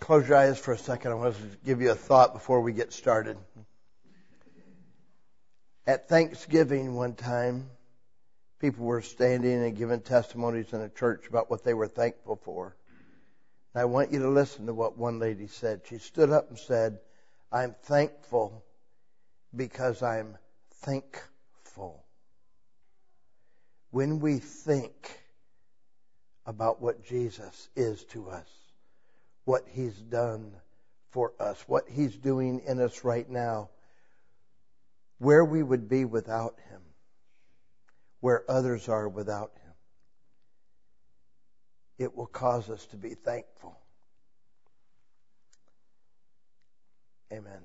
Close your eyes for a second. I want to give you a thought before we get started. At Thanksgiving one time, people were standing and giving testimonies in a church about what they were thankful for. And I want you to listen to what one lady said. She stood up and said, "I'm thankful because I'm thankful." When we think about what Jesus is to us, what He's done for us, what He's doing in us right now, where we would be without Him, where others are without Him, it will cause us to be thankful. Amen.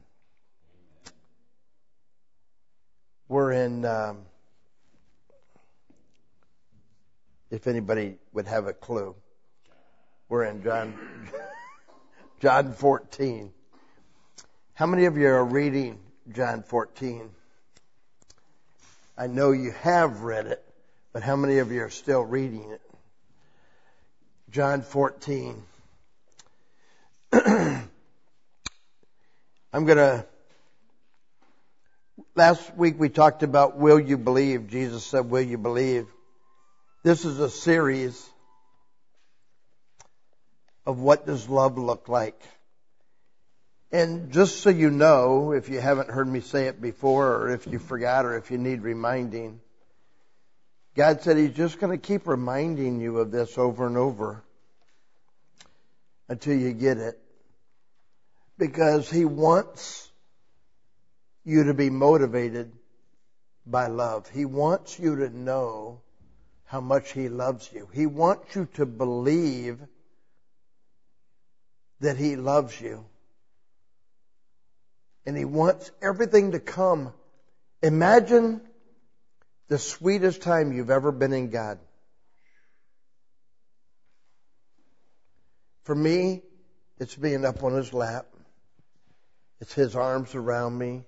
We're in, if anybody would have a clue, we're in John 14. How many of you are reading John 14? I know you have read it, but how many of you are still reading it? John 14. Last week we talked about will you believe? Jesus said, will you believe? This is a series of what does love look like. And just so you know, if you haven't heard me say it before, or if you forgot, or if you need reminding, God said He's just going to keep reminding you of this over and over until you get it. Because He wants you to be motivated by love. He wants you to know how much He loves you. He wants you to believe that He loves you. And He wants everything to come. Imagine the sweetest time you've ever been in God. For me, it's being up on His lap. It's His arms around me.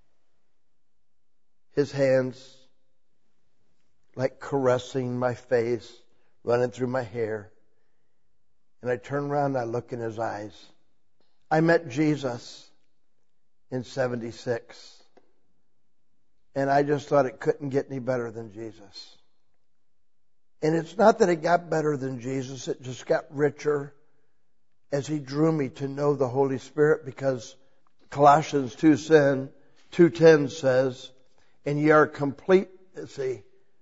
His hands like caressing my face, running through my hair. And I turn around and I look in His eyes. I met Jesus in 76. And I just thought it couldn't get any better than Jesus. And it's not that it got better than Jesus. It just got richer as He drew me to know the Holy Spirit, because Colossians 2:10 says, and ye are complete, verses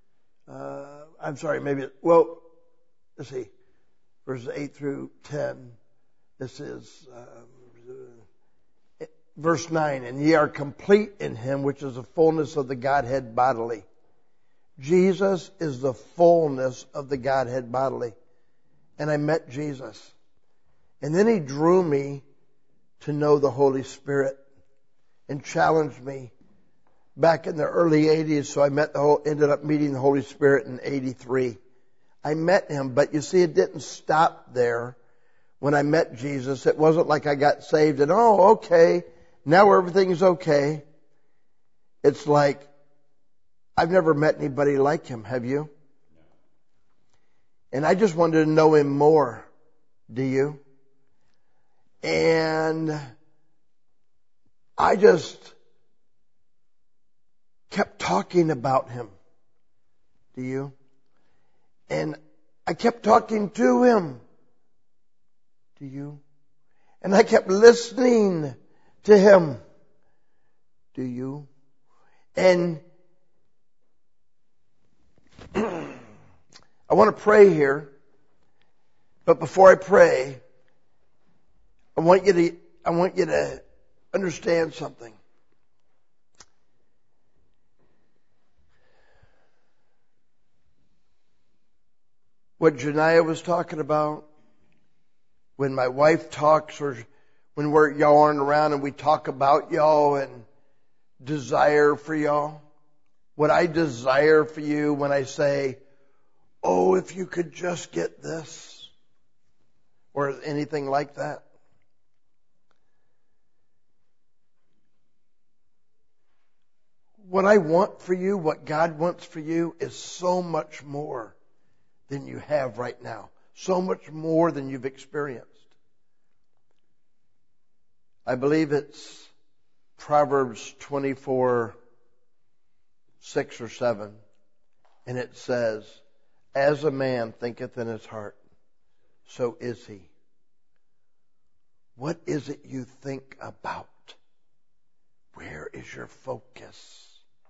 8 through 10. This is verse 9. And ye are complete in Him, which is the fullness of the Godhead bodily. Jesus is the fullness of the Godhead bodily. And I met Jesus. And then He drew me to know the Holy Spirit and challenged me back in the early 80s. So I ended up meeting the Holy Spirit in 83. I met Him, but you see, it didn't stop there. When I met Jesus, it wasn't like I got saved and, okay, now everything's okay. It's like, I've never met anybody like Him. Have you? And I just wanted to know Him more. Do you? And I just kept talking about Him. Do you? And I kept talking to Him. Do you? And I kept listening to Him. Do you? And I want to pray here. But before I pray, I want you to understand something. What Janiah was talking about, when my wife talks, or when y'all aren't around and we talk about y'all and desire for y'all, what I desire for you when I say, oh, if you could just get this, or anything like that. What I want for you, what God wants for you, is so much more than you have right now. So much more than you've experienced. I believe it's Proverbs 24:6 or 7. And it says, as a man thinketh in his heart, so is he. What is it you think about? Where is your focus?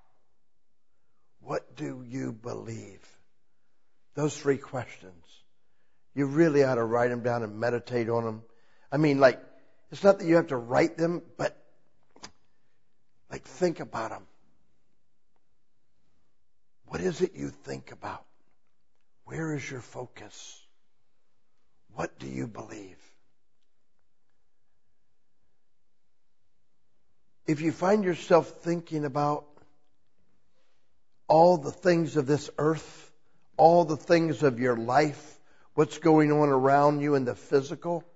What do you believe? Those 3 questions. You really ought to write them down and meditate on them. I mean, like, it's not that you have to write them, but like think about them. What is it you think about? Where is your focus? What do you believe? If you find yourself thinking about all the things of this earth, all the things of your life, what's going on around you in the physical,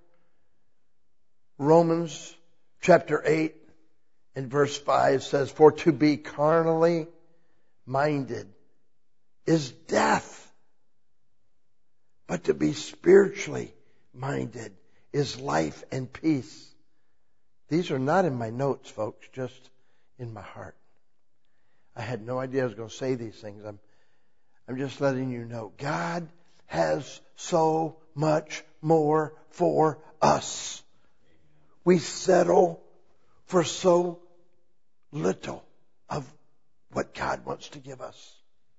Romans chapter 8 and verse 5 says, for to be carnally minded is death, but to be spiritually minded is life and peace. These are not in my notes, folks, just in my heart. I had no idea I was going to say these things. I'm just letting you know. God has so much more for us. We settle for so little of what God wants to give us.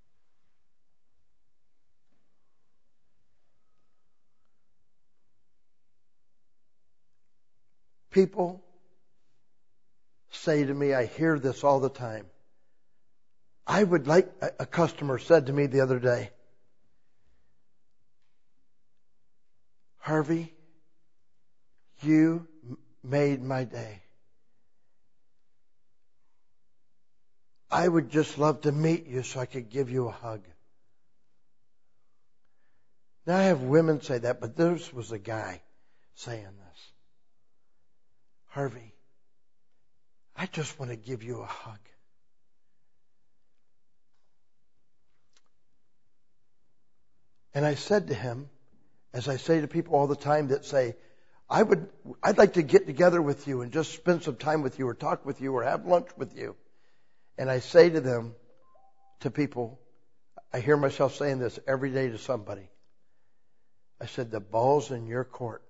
People say to me, I hear this all the time. I would like, a customer said to me the other day, Harvey, you made my day. I would just love to meet you so I could give you a hug. Now I have women say that, but this was a guy saying this. Harvey, I just want to give you a hug. And I said to him, as I say to people all the time that say, I'd like to get together with you and just spend some time with you or talk with you or have lunch with you. And I say to them, to people, I hear myself saying this every day to somebody. I said, the ball's in your court.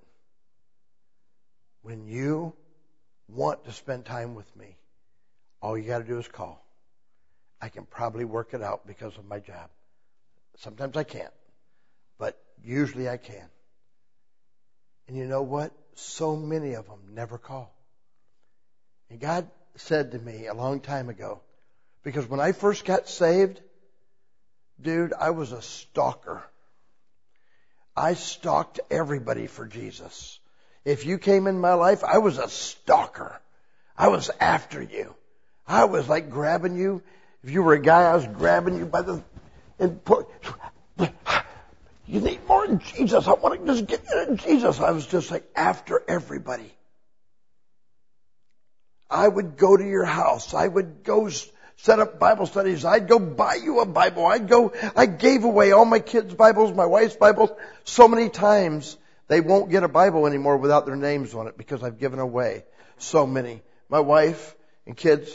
When you want to spend time with me, all you got to do is call. I can probably work it out because of my job. Sometimes I can't, but usually I can. And you know what? So many of them never call. And God said to me a long time ago, because when I first got saved, dude, I was a stalker. I stalked everybody for Jesus. If you came in my life, I was a stalker. I was after you. I was like grabbing you. If you were a guy, I was grabbing you by the... You need more than Jesus. I want to just get you in Jesus. I was just like after everybody. I would go to your house. I would go set up Bible studies. I'd go buy you a Bible. I gave away all my kids' Bibles, my wife's Bibles, so many times they won't get a Bible anymore without their names on it because I've given away so many. My wife and kids,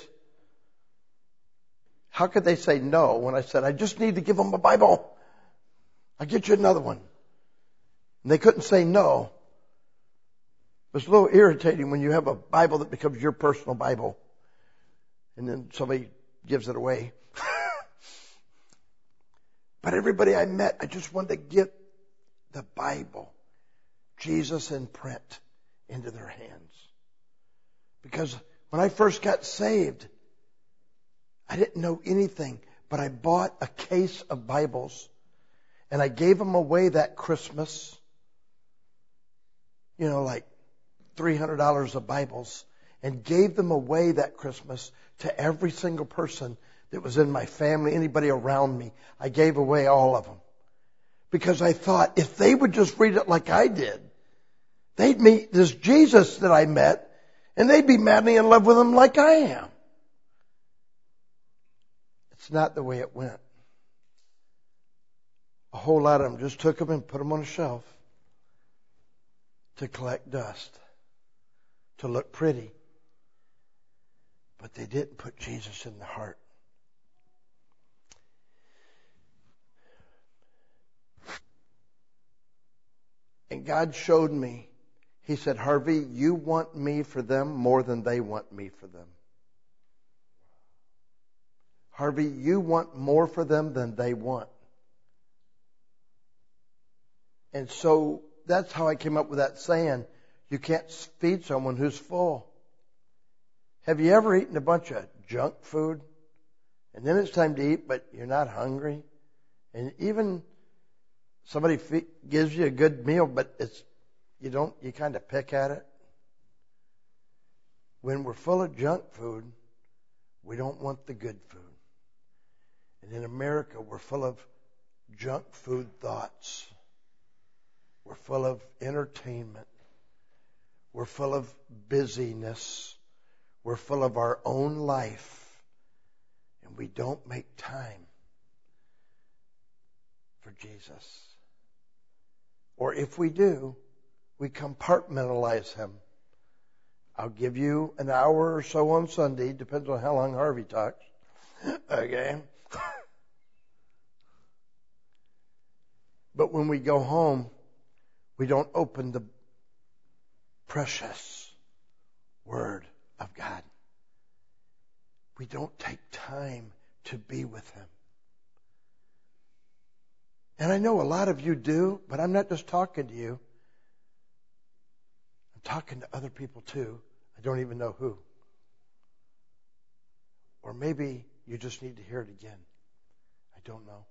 how could they say no when I said, I just need to give them a Bible? I'll get you another one. And they couldn't say no. It's a little irritating when you have a Bible that becomes your personal Bible. And then somebody gives it away. But everybody I met, I just wanted to get the Bible, Jesus in print, into their hands. Because when I first got saved, I didn't know anything, but I bought a case of Bibles and I gave them away that Christmas. You know, like $300 of Bibles, and gave them away that Christmas to every single person that was in my family, anybody around me. I gave away all of them. Because I thought if they would just read it like I did, they'd meet this Jesus that I met, and they'd be madly in love with him like I am. It's not the way it went. A whole lot of them just took them and put them on a shelf to collect dust. to look pretty. But they didn't put Jesus in the heart. And God showed me, He said, Harvey, you want me for them more than they want me for them. Harvey, you want more for them than they want. And so that's how I came up with that saying, you can't feed someone who's full. Have you ever eaten a bunch of junk food? And then it's time to eat, but you're not hungry? And even somebody gives you a good meal, but you kind of pick at it. When we're full of junk food, we don't want the good food. And in America, we're full of junk food thoughts. We're full of entertainment. We're full of busyness. We're full of our own life. And we don't make time for Jesus. Or if we do, we compartmentalize Him. I'll give you an hour or so on Sunday, depends on how long Harvey talks. Okay? But when we go home, we don't open the precious Word of God. We don't take time to be with Him. And I know a lot of you do, but I'm not just talking to you. I'm talking to other people too. I don't even know who. Or maybe you just need to hear it again. I don't know.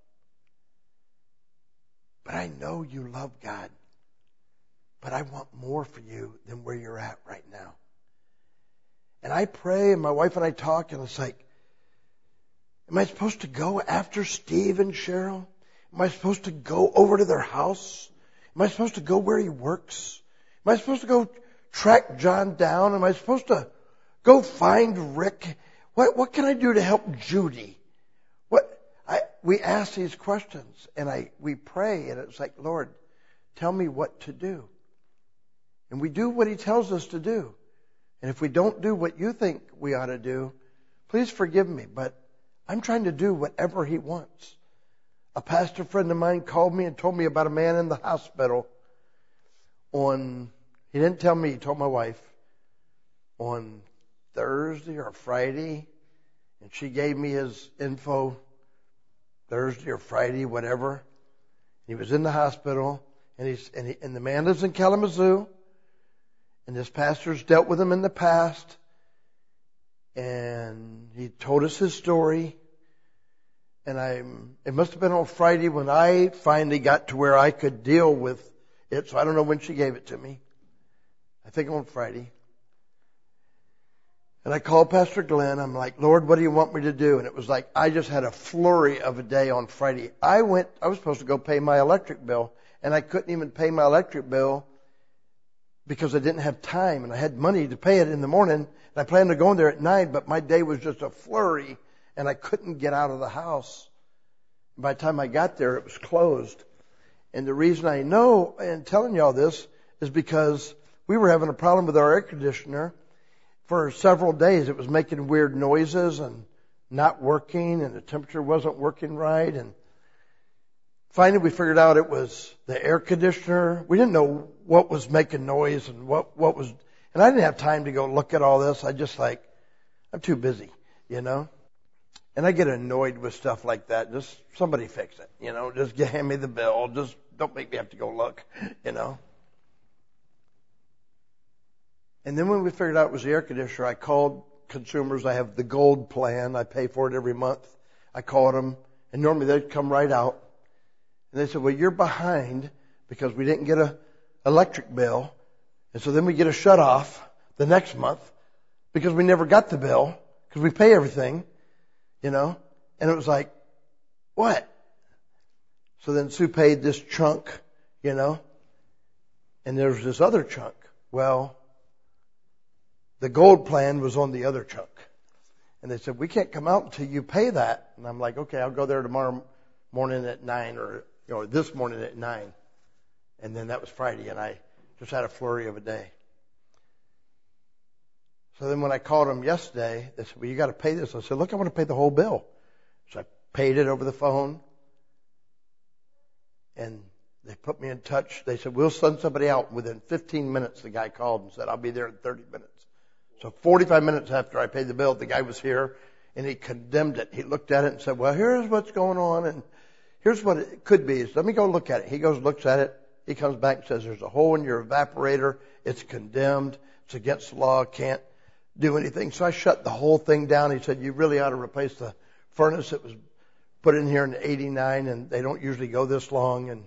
But I know you love God. But I want more for you than where you're at right now. And I pray, and my wife and I talk, and it's like, am I supposed to go after Steve and Cheryl? Am I supposed to go over to their house? Am I supposed to go where he works? Am I supposed to go track John down? Am I supposed to go find Rick? What can I do to help Judy? We ask these questions, and we pray, and it's like, Lord, tell me what to do. And we do what He tells us to do. And if we don't do what you think we ought to do, please forgive me, but I'm trying to do whatever He wants. A pastor friend of mine called me and told me about a man in the hospital he didn't tell me, he told my wife, on Thursday or Friday, and she gave me his info Thursday or Friday, whatever. He was in the hospital, and the man lives in Kalamazoo, and this pastor's dealt with him in the past, and he told us his story. And it must have been on Friday when I finally got to where I could deal with it. So I don't know when she gave it to me. I think on Friday. And I called Pastor Glenn. I'm like, Lord, what do you want me to do? And it was like, I just had a flurry of a day on Friday. I was supposed to go pay my electric bill, and I couldn't even pay my electric bill because I didn't have time, and I had money to pay it in the morning, and I planned on going there at 9, but my day was just a flurry, and I couldn't get out of the house. By the time I got there, it was closed. And the reason I know and telling you all this is because we were having a problem with our air conditioner for several days. It was making weird noises and not working, and the temperature wasn't working right. And finally we figured out it was the air conditioner. We didn't know what was making noise and what was, and I didn't have time to go look at all this. I'm too busy, you know. And I get annoyed with stuff like that. Just somebody fix it, you know. Just hand me the bill. Just don't make me have to go look, you know. And then when we figured out it was the air conditioner, I called consumers. I have the gold plan. I pay for it every month. I called them, and normally they'd come right out. And they said, well, you're behind because we didn't get a electric bill. And so then we get a shut off the next month because we never got the bill because we pay everything, you know. And it was like, what? So then Sue paid this chunk, you know. And there's this other chunk. Well, the gold plan was on the other chunk. And they said, we can't come out until you pay that. And I'm like, okay, I'll go there tomorrow morning at 9 or this morning at 9. And then that was Friday, and I just had a flurry of a day. So then when I called them yesterday, they said, well, you got to pay this. I said, look, I want to pay the whole bill. So I paid it over the phone. And they put me in touch. They said, we'll send somebody out. Within 15 minutes, the guy called and said, I'll be there in 30 minutes. So 45 minutes after I paid the bill, the guy was here, and he condemned it. He looked at it and said, well, here's what's going on, and here's what it could be. So let me go look at it. He goes, looks at it. He comes back and says, there's a hole in your evaporator. It's condemned. It's against the law. Can't do anything. So I shut the whole thing down. He said, you really ought to replace the furnace. It was put in here in '89, and they don't usually go this long. And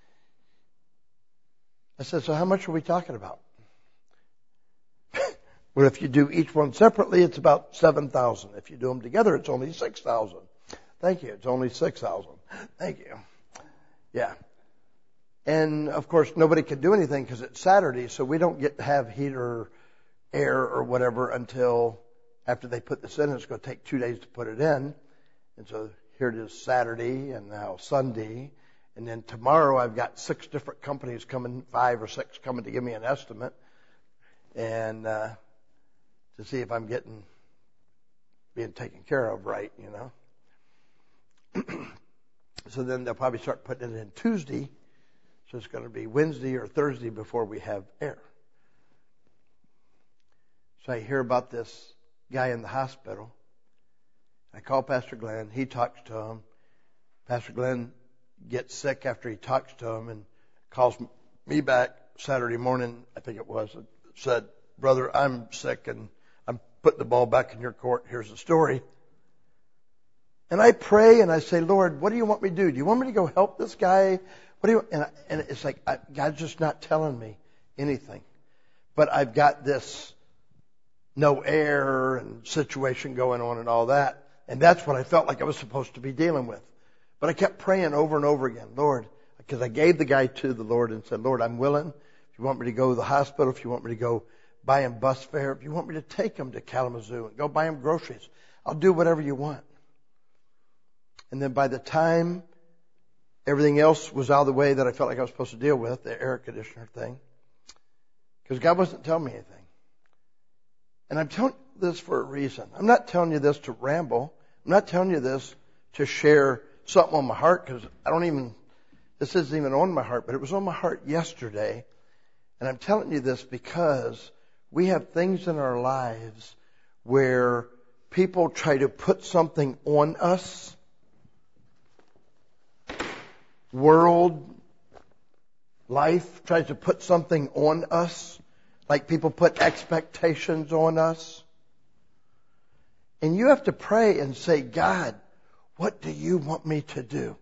I said, so how much are we talking about? Well, if you do each one separately, it's about $7,000. If you do them together, it's only $6,000. Thank you. It's only $6,000. Thank you. Yeah. And of course, nobody can do anything because it's Saturday, so we don't get to have heat or air or whatever until after they put this in. It's going to take 2 days to put it in. And so here it is Saturday and now Sunday. And then tomorrow I've got 6 different companies coming, 5 or 6 coming to give me an estimate. And, to see if I'm being taken care of right, you know. So then they'll probably start putting it in Tuesday. So it's going to be Wednesday or Thursday before we have air. So I hear about this guy in the hospital. I call Pastor Glenn. He talks to him. Pastor Glenn gets sick after he talks to him and calls me back Saturday morning, I think it was, and said, brother, I'm sick and I'm putting the ball back in your court. Here's the story. And I pray and I say, Lord, what do you want me to do? Do you want me to go help this guy? What do you? And it's like God's just not telling me anything. But I've got this no air and situation going on and all that. And that's what I felt like I was supposed to be dealing with. But I kept praying over and over again, Lord, because I gave the guy to the Lord and said, Lord, I'm willing. If you want me to go to the hospital, if you want me to go buy him bus fare, if you want me to take him to Kalamazoo and go buy him groceries, I'll do whatever you want. And then by the time everything else was out of the way that I felt like I was supposed to deal with, the air conditioner thing, because God wasn't telling me anything. And I'm telling you this for a reason. I'm not telling you this to ramble. I'm not telling you this to share something on my heart, because this isn't even on my heart, but it was on my heart yesterday. And I'm telling you this because we have things in our lives where people try to put something on us. World, life tries to put something on us, like people put expectations on us. And you have to pray and say, God, what do you want me to do?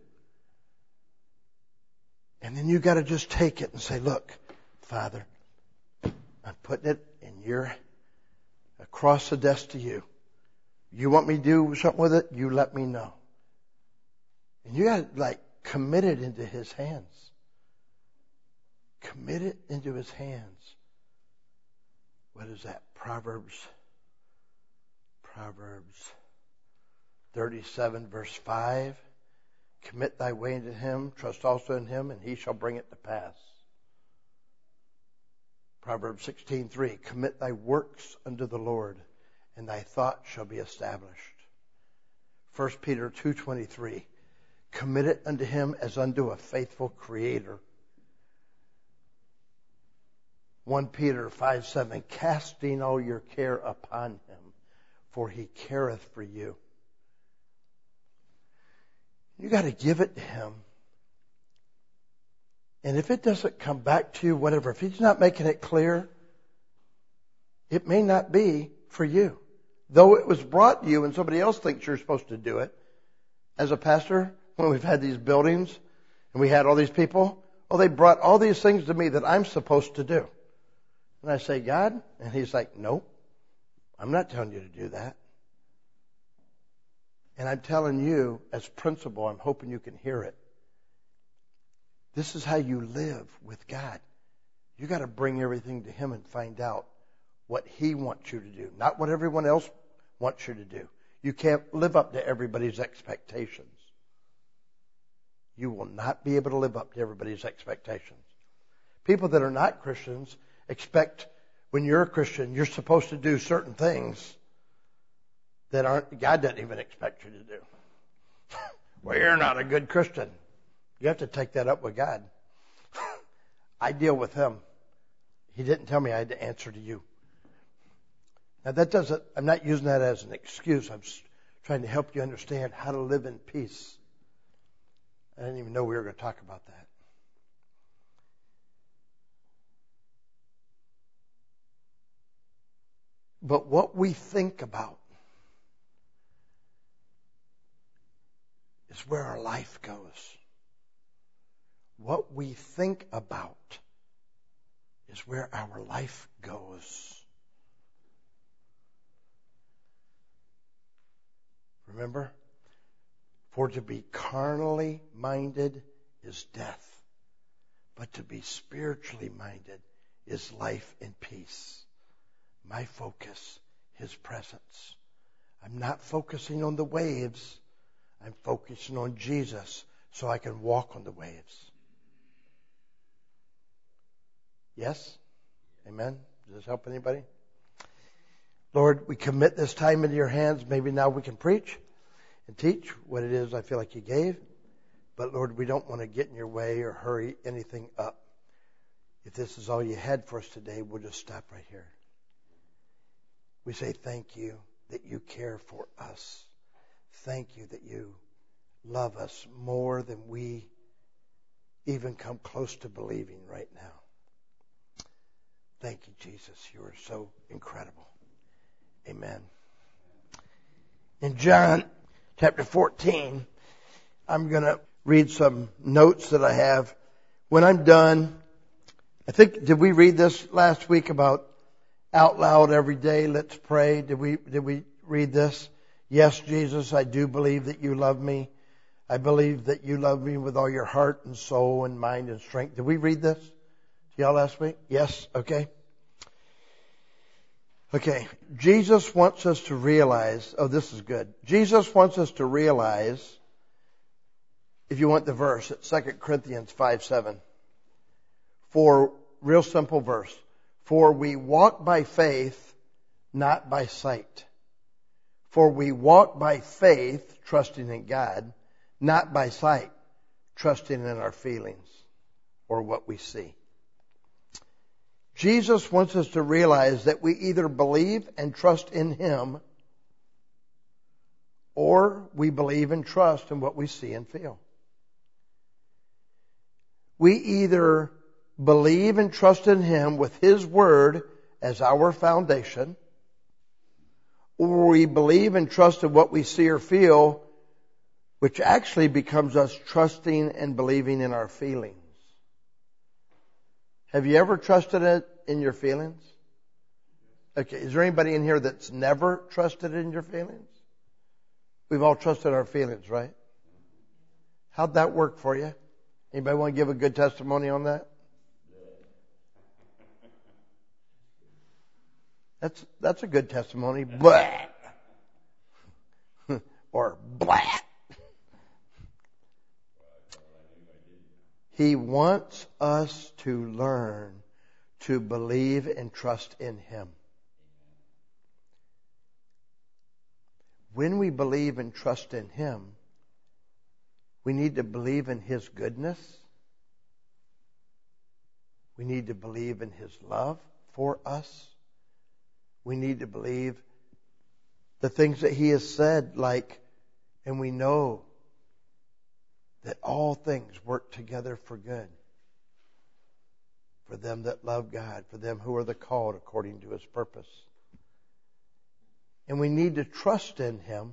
And then you got to just take it and say, look, Father, I'm putting it across the desk to you. You want me to do something with it? You let me know. And you got to commit it into His hands. Commit it into His hands. What is that? Proverbs 37 verse 5. Commit thy way into Him, trust also in Him, and He shall bring it to pass. Proverbs 16:3. Commit thy works unto the Lord, and thy thoughts shall be established. 1 Peter 2:23. Commit it unto Him as unto a faithful Creator. 1 Peter 5:7. Casting all your care upon Him, for He careth for you. You got to give it to Him. And if it doesn't come back to you, whatever, if He's not making it clear, it may not be for you. Though it was brought to you and somebody else thinks you're supposed to do it. As a pastor, when we've had these buildings and we had all these people, they brought all these things to me that I'm supposed to do. And I say, God? And He's like, nope, I'm not telling you to do that. And I'm telling you, as principle, I'm hoping you can hear it. This is how you live with God. You got to bring everything to Him and find out what He wants you to do, not what everyone else wants you to do. You can't live up to everybody's expectations. You will not be able to live up to everybody's expectations. People that are not Christians expect when you're a Christian, you're supposed to do certain things that God doesn't even expect you to do. Well, you're not a good Christian. You have to take that up with God. I deal with Him. He didn't tell me I had to answer to you. Now I'm not using that as an excuse. I'm trying to help you understand how to live in peace. I didn't even know we were going to talk about that. But what we think about is where our life goes. What we think about is where our life goes. Remember? For to be carnally minded is death, but to be spiritually minded is life and peace. My focus, His presence. I'm not focusing on the waves. I'm focusing on Jesus so I can walk on the waves. Yes? Amen? Does this help anybody? Lord, we commit this time into your hands. Maybe now we can preach and teach what it is I feel like you gave. But Lord, we don't want to get in your way or hurry anything up. If this is all you had for us today, we'll just stop right here. We say thank you that you care for us. Thank you that you love us more than we even come close to believing right now. Thank you, Jesus. You are so incredible. Amen. In John chapter 14, I'm going to read some notes that I have. When I'm done, did we read this last week about out loud every day, let's pray? Did we read this? Yes, Jesus, I do believe that you love me. I believe that you love me with all your heart and soul and mind and strength. Did we read this to y'all last week? Yes? Okay. Okay. Jesus wants us to realize, this is good. Jesus wants us to realize, if you want the verse, it's 2 Corinthians 5:7. Real simple verse. For we walk by faith, not by sight. For we walk by faith, trusting in God, not by sight, trusting in our feelings or what we see. Jesus wants us to realize that we either believe and trust in Him, or we believe and trust in what we see and feel. We either believe and trust in Him with His Word as our foundation, or we believe and trust in what we see or feel, which actually becomes us trusting and believing in our feelings. Have you ever trusted it in your feelings? Okay, is there anybody in here that's never trusted in your feelings? We've all trusted our feelings, right? How'd that work for you? Anybody want to give a good testimony on that? That's a good testimony. Blah. Or blah. He wants us to learn to believe and trust in Him. When we believe and trust in Him, we need to believe in His goodness. We need to believe in His love for us. We need to believe the things that He has said, and we know that all things work together for good, for them that love God, for them who are the called according to His purpose. And we need to trust in Him,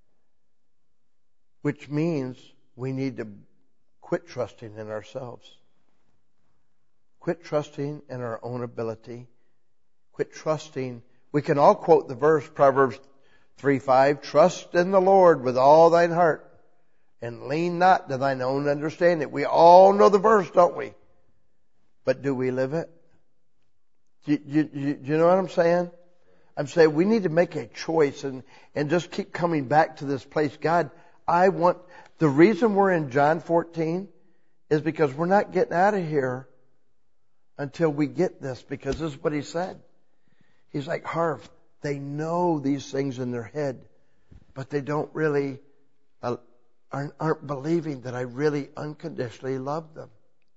which means we need to quit trusting in ourselves. Quit trusting in our own ability. Quit trusting. We can all quote the verse, Proverbs 3:5, trust in the Lord with all thine heart and lean not to thine own understanding. We all know the verse, don't we? But do we live it? Do you know what I'm saying? I'm saying we need to make a choice and just keep coming back to this place. God, the reason we're in John 14 is because we're not getting out of here until we get this, because this is what He said. He's like, Harv, they know these things in their head, but they don't really, aren't believing that I really unconditionally love them.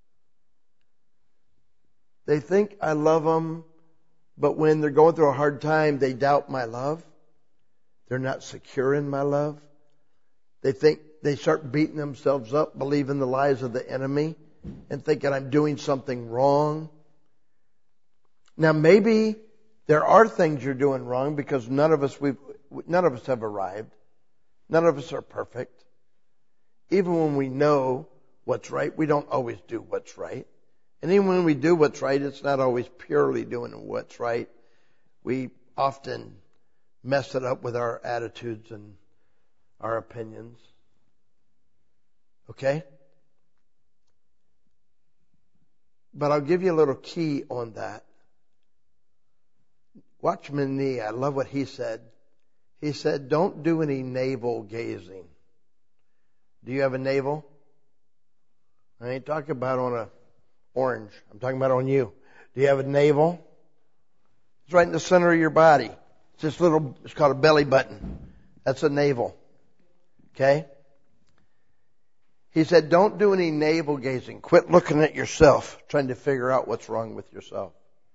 They think I love them, but when they're going through a hard time, they doubt my love. They're not secure in my love. They start beating themselves up, believing the lies of the enemy, and thinking I'm doing something wrong. Now maybe there are things you're doing wrong because none of us have arrived. None of us are perfect. Even when we know what's right, we don't always do what's right. And even when we do what's right, it's not always purely doing what's right. We often mess it up with our attitudes and our opinions. Okay? But I'll give you a little key on that. Watchman Nee, I love what he said. He said, don't do any navel gazing. Do you have a navel? I ain't talking about on a orange. I'm talking about on you. Do you have a navel? It's right in the center of your body. It's this little, it's called a belly button. That's a navel. Okay? He said, don't do any navel gazing. Quit looking at yourself, trying to figure out what's wrong with yourself.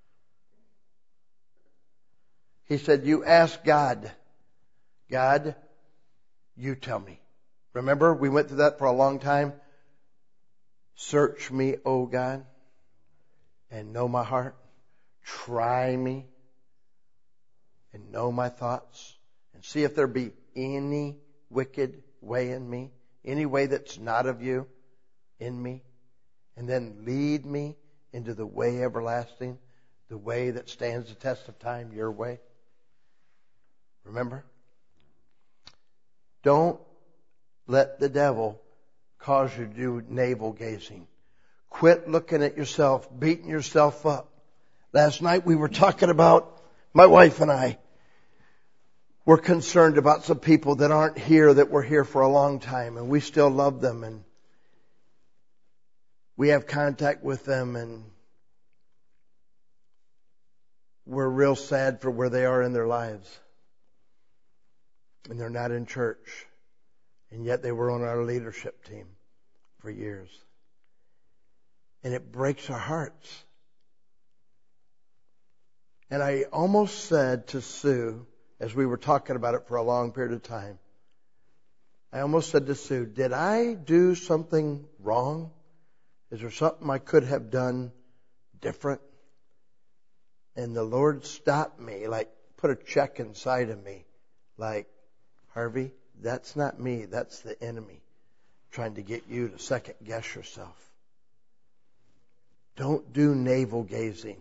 He said, you ask God, God, you tell me. Remember, we went through that for a long time. Search me, O God, and know my heart. Try me and know my thoughts, and see if there be any wicked way in me, any way that's not of you in me, and then lead me into the way everlasting, the way that stands the test of time, your way. Remember? Don't let the devil cause you to do navel gazing. Quit looking at yourself, beating yourself up. Last night we were talking about, my wife and I were concerned about some people that aren't here, that were here for a long time, and we still love them, and we have contact with them, and we're real sad for where they are in their lives. And they're not in church. And yet they were on our leadership team for years. And it breaks our hearts. And I almost said to Sue, as we were talking about it for a long period of time, I almost said to Sue, did I do something wrong? Is there something I could have done different? And the Lord stopped me, like put a check inside of me, like, Harvey, that's not me, that's the enemy trying to get you to second guess yourself. Don't do navel gazing.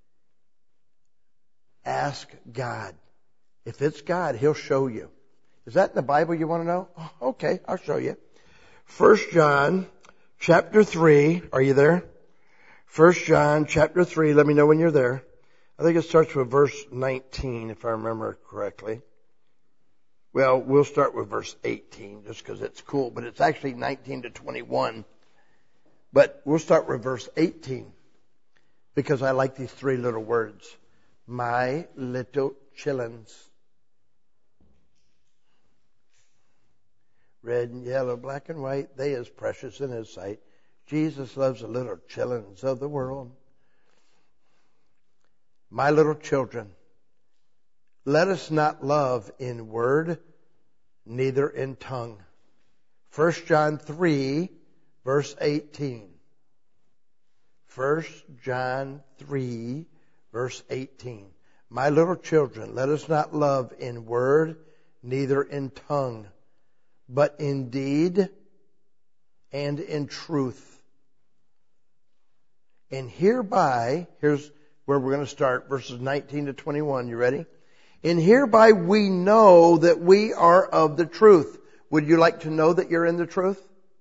Ask God. If it's God, He'll show you. Is that in the Bible you want to know? Oh, okay, I'll show you. 1 John chapter 3. Are you there? 1 John chapter 3. Let me know when you're there. I think it starts with verse 19, if I remember correctly. Well, we'll start with verse 18 just because it's cool, but it's actually 19 to 21. But we'll start with verse 18 because I like these three little words. My little chillins. Red and yellow, black and white, they is precious in His sight. Jesus loves the little chillins of the world. My little children, let us not love in word, neither in tongue. 1 John 3, verse 18. 1 John 3, verse 18. My little children, let us not love in word, neither in tongue, but in deed and in truth. And hereby, here's where we're going to start, verses 19 to 21. You ready? And hereby we know that we are of the truth. Would you like to know that you're in the truth?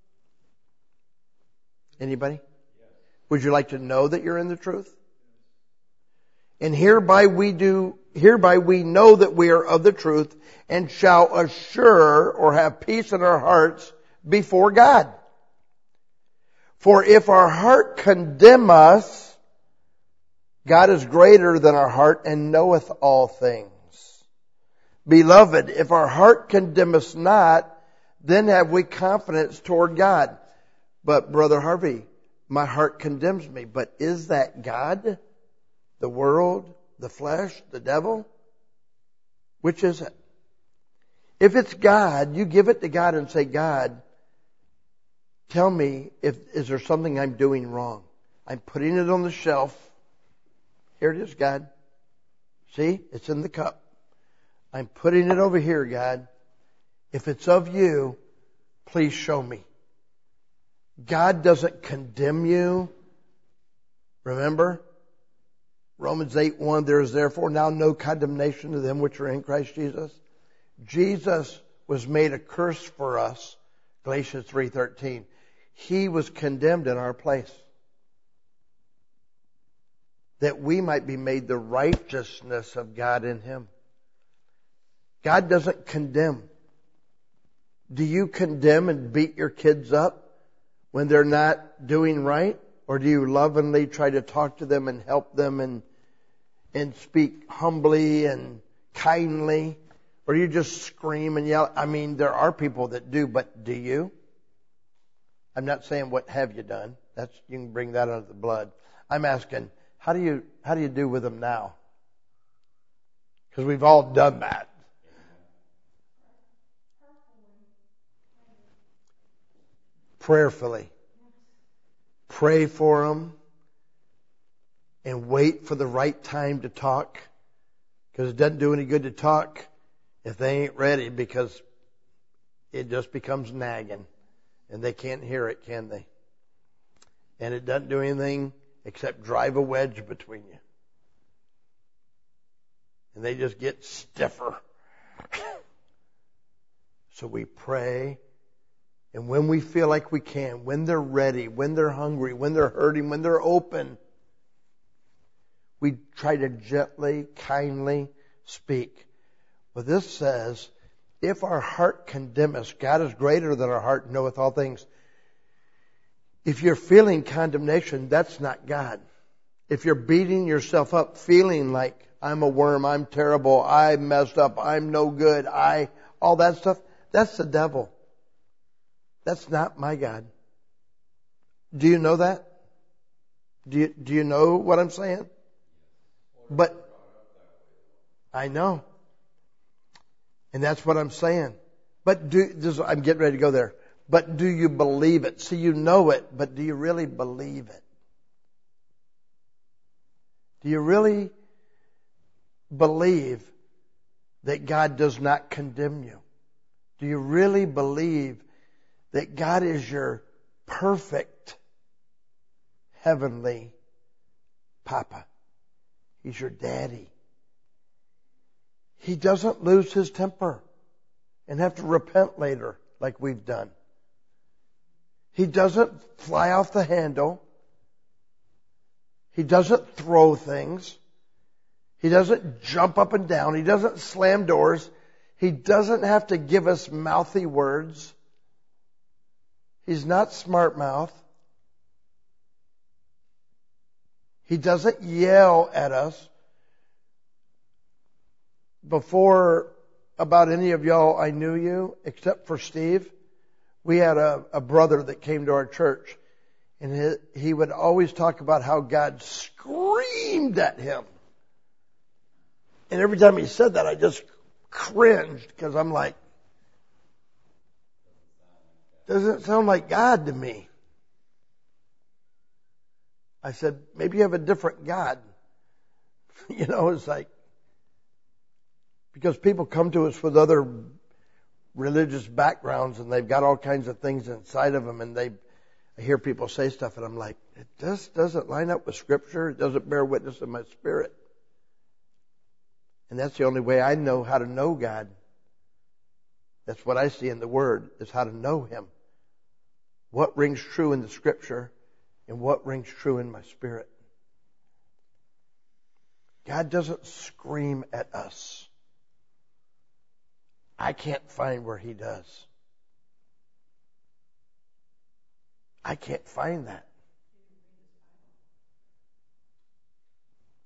Anybody? Yes. Would you like to know that you're in the truth? And hereby we know that we are of the truth and shall assure or have peace in our hearts before God. For if our heart condemn us, God is greater than our heart and knoweth all things. Beloved, if our heart condemn us not, then have we confidence toward God. But Brother Harvey, my heart condemns me. But is that God? The world? The flesh? The devil? Which is it? If it's God, you give it to God and say, God, tell me, is there something I'm doing wrong? I'm putting it on the shelf. Here it is, God. See? It's in the cup. I'm putting it over here, God. If it's of you, please show me. God doesn't condemn you. Remember? Romans 8:1, there is therefore now no condemnation to them which are in Christ Jesus. Jesus was made a curse for us. Galatians 3:13. He was condemned in our place, that we might be made the righteousness of God in Him. God doesn't condemn. Do you condemn and beat your kids up when they're not doing right? Or do you lovingly try to talk to them and help them and speak humbly and kindly? Or do you just scream and yell? I mean, there are people that do, but do you? I'm not saying what have you done. You can bring that under the blood. I'm asking, how do you do with them now? Because we've all done that. Prayerfully. Pray for them and wait for the right time to talk, because it doesn't do any good to talk if they ain't ready, because it just becomes nagging and they can't hear it, can they? And it doesn't do anything except drive a wedge between you. And they just get stiffer. So we pray. And when we feel like we can, when they're ready, when they're hungry, when they're hurting, when they're open, we try to gently, kindly speak. But this says, if our heart condemn us, God is greater than our heart and knoweth all things. If you're feeling condemnation, that's not God. If you're beating yourself up, feeling like I'm a worm, I'm terrible, I messed up, I'm no good, all that stuff, that's the devil. That's not my God. Do you know that? Do you know what I'm saying? But I know. And that's what I'm saying. But I'm getting ready to go there. But do you believe it? See, you know it, but do you really believe it? Do you really believe that God does not condemn you? Do you really believe that God is your perfect heavenly Papa? He's your daddy. He doesn't lose His temper and have to repent later like we've done. He doesn't fly off the handle. He doesn't throw things. He doesn't jump up and down. He doesn't slam doors. He doesn't have to give us mouthy words. He's not smart mouth. He doesn't yell at us. Before about any of y'all I knew you, except for Steve, we had a brother that came to our church, and he would always talk about how God screamed at him. And every time he said that, I just cringed, because I'm like, doesn't sound like God to me. I said, maybe you have a different God. It's like, because people come to us with other religious backgrounds and they've got all kinds of things inside of them, and I hear people say stuff and I'm like, it just doesn't line up with Scripture. It doesn't bear witness in my spirit. And that's the only way I know how to know God. That's what I see in the Word, is how to know Him. What rings true in the Scripture and what rings true in my spirit. God doesn't scream at us. I can't find where He does. I can't find that.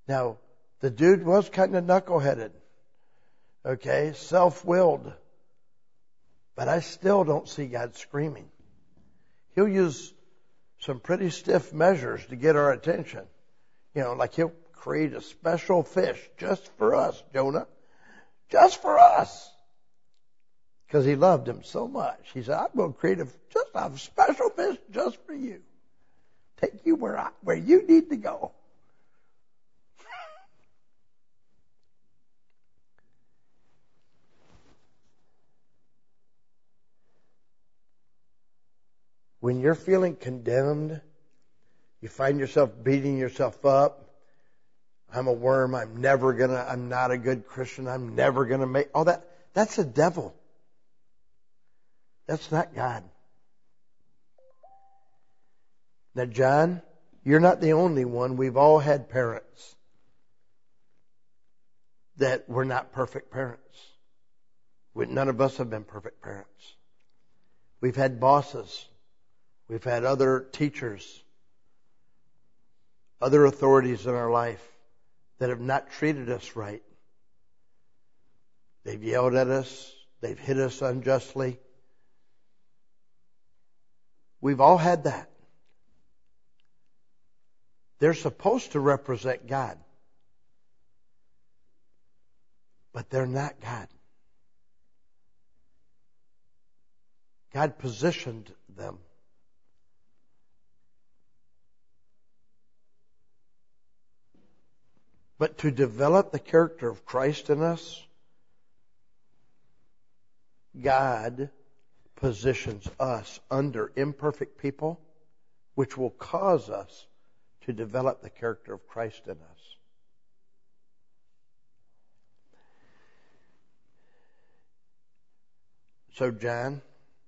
Now, the dude was kind of knuckleheaded. Okay, self-willed. But I still don't see God screaming. He'll use some pretty stiff measures to get our attention. Like he'll create a special fish just for us, Jonah. Just for us. Because he loved him so much. He said, I'm going to create a special fish just for you. Take you where you need to go. When you're feeling condemned, you find yourself beating yourself up. I'm a worm. I'm not a good Christian. I'm never going to make all that. That's the devil. That's not God. Now, John, you're not the only one. We've all had parents that were not perfect parents. None of us have been perfect parents. We've had bosses. We've had other teachers, other authorities in our life that have not treated us right. They've yelled at us. They've hit us unjustly. We've all had that. They're supposed to represent God. But they're not God. God positioned them. But to develop the character of Christ in us, God positions us under imperfect people, which will cause us to develop the character of Christ in us. So, John,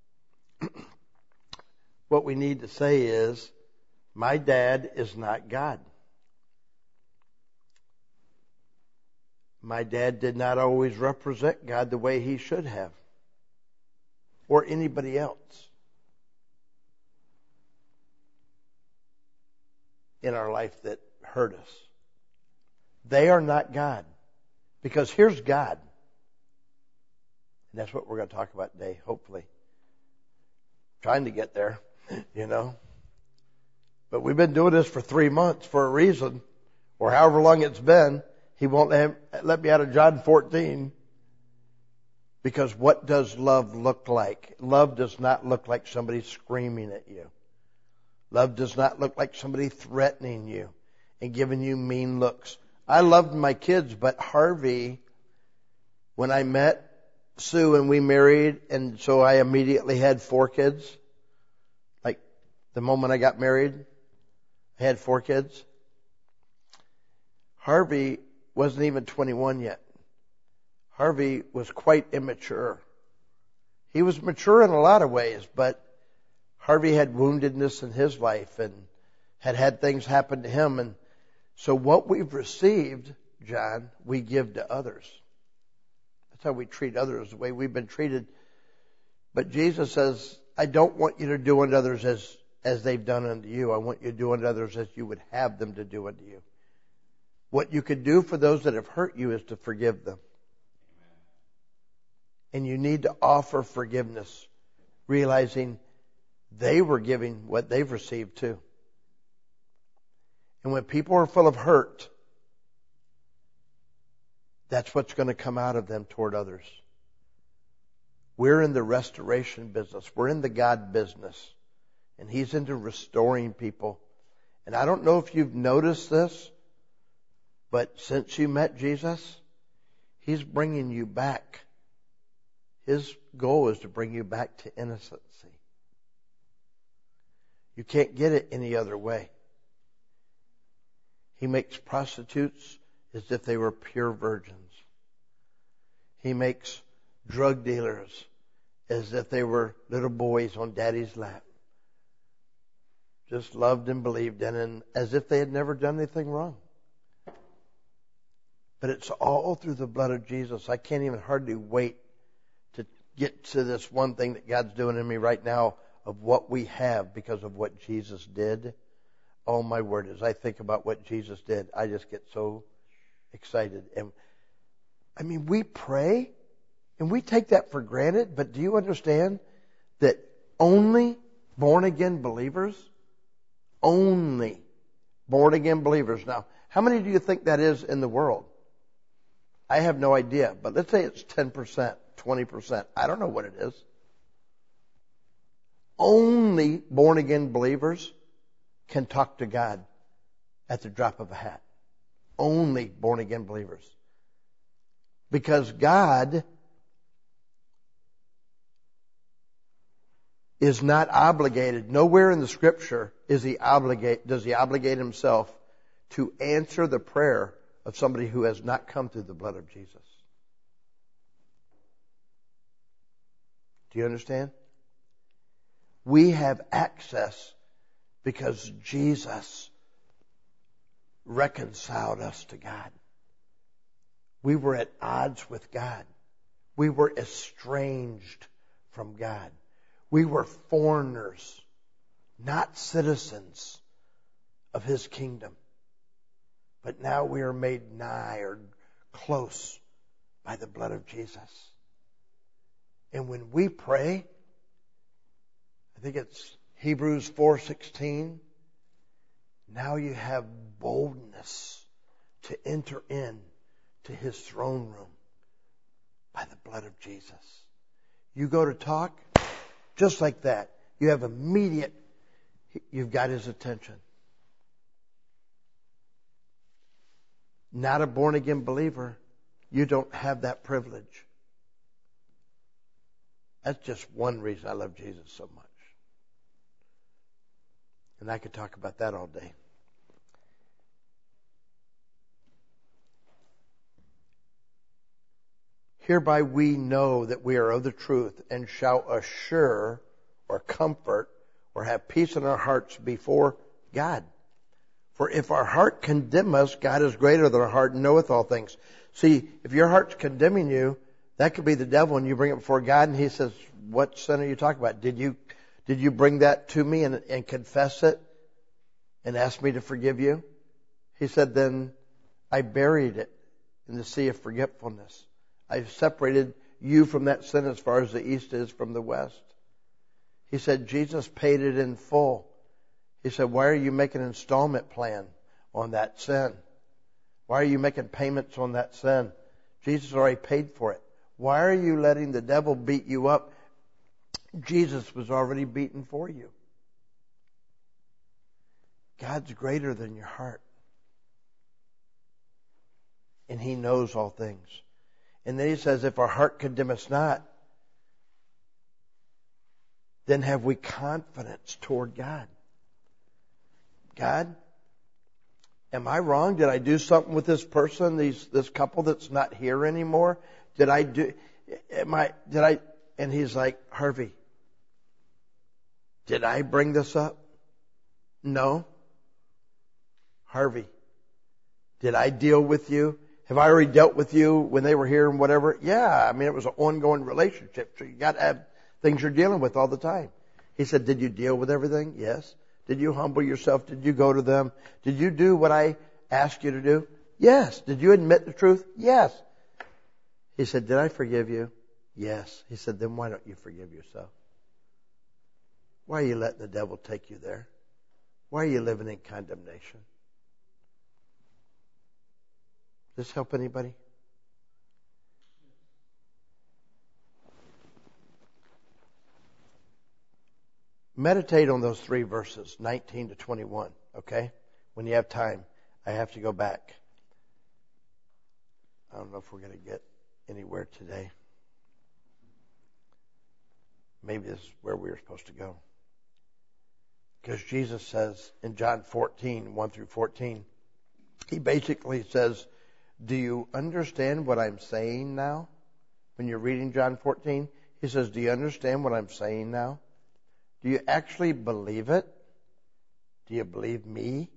what we need to say is, my dad is not God. My dad did not always represent God the way he should have, or anybody else in our life that hurt us. They are not God. Because here's God. And that's what we're going to talk about today, hopefully. Trying to get there, But we've been doing this for 3 months for a reason, or however long it's been. He won't let me out of John 14. Because what does love look like? Love does not look like somebody screaming at you. Love does not look like somebody threatening you and giving you mean looks. I loved my kids, but Harvey, when I met Sue and we married, and so I immediately had 4 kids. Like the moment I got married, I had 4 kids. Harvey wasn't even 21 yet. Harvey was quite immature. He was mature in a lot of ways, but Harvey had woundedness in his life and had things happen to him. And so what we've received, John, we give to others. That's how we treat others, the way we've been treated. But Jesus says, I don't want you to do unto others as they've done unto you. I want you to do unto others as you would have them to do unto you. What you could do for those that have hurt you is to forgive them. And you need to offer forgiveness, realizing they were giving what they've received too. And when people are full of hurt, that's what's going to come out of them toward others. We're in the restoration business. We're in the God business. And He's into restoring people. And I don't know if you've noticed this, but since you met Jesus, He's bringing you back. His goal is to bring you back to innocency. You can't get it any other way. He makes prostitutes as if they were pure virgins. He makes drug dealers as if they were little boys on daddy's lap. Just loved and believed in, and as if they had never done anything wrong. But it's all through the blood of Jesus. I can't even hardly wait to get to this one thing that God's doing in me right now of what we have because of what Jesus did. Oh, my word, as I think about what Jesus did, I just get so excited. And I mean, we pray and we take that for granted, but do you understand that only born-again believers, only born-again believers. Now, how many do you think that is in the world? I have no idea, but let's say it's 10%, 20%. I don't know what it is. Only born-again believers can talk to God at the drop of a hat. Only born-again believers. Because God is not obligated. Nowhere in the Scripture does he obligate himself to answer the prayer of somebody who has not come through the blood of Jesus. Do you understand? We have access because Jesus reconciled us to God. We were at odds with God. We were estranged from God. We were foreigners, not citizens of His kingdom. But now we are made nigh or close by the blood of Jesus. And when we pray, I think it's Hebrews 4:16, now you have boldness to enter in to His throne room by the blood of Jesus. You go to talk, just like that. You have you've got His attention. Not a born-again believer, you don't have that privilege. That's just one reason I love Jesus so much. And I could talk about that all day. Hereby we know that we are of the truth and shall assure or comfort or have peace in our hearts before God. For if our heart condemn us, God is greater than our heart and knoweth all things. See, if your heart's condemning you, that could be the devil, and you bring it before God, and He says, what sin are you talking about? Did you bring that to me and confess it and ask me to forgive you? He said, then I buried it in the sea of forgetfulness. I've separated you from that sin as far as the east is from the west. He said, Jesus paid it in full. He said, why are you making an installment plan on that sin? Why are you making payments on that sin? Jesus already paid for it. Why are you letting the devil beat you up? Jesus was already beaten for you. God's greater than your heart. And He knows all things. And then He says, if our heart condemn us not, then have we confidence toward God. God, am I wrong? Did I do something with this person, this couple that's not here anymore? And He's like, Harvey, did I bring this up? No. Harvey, did I deal with you? Have I already dealt with you when they were here and whatever? Yeah, I mean, it was an ongoing relationship, so you got to have things you're dealing with all the time. He said, did you deal with everything? Yes. Did you humble yourself? Did you go to them? Did you do what I asked you to do? Yes. Did you admit the truth? Yes. He said, did I forgive you? Yes. He said, then why don't you forgive yourself? Why are you letting the devil take you there? Why are you living in condemnation? Does this help anybody? Meditate on those 3 verses, 19 to 21, okay? When you have time. I have to go back. I don't know if we're going to get anywhere today. Maybe this is where we were supposed to go. Because Jesus says in John 14, 1 through 14, He basically says, do you understand what I'm saying now? When you're reading John 14, He says, do you understand what I'm saying now? Do you actually believe it? Do you believe me?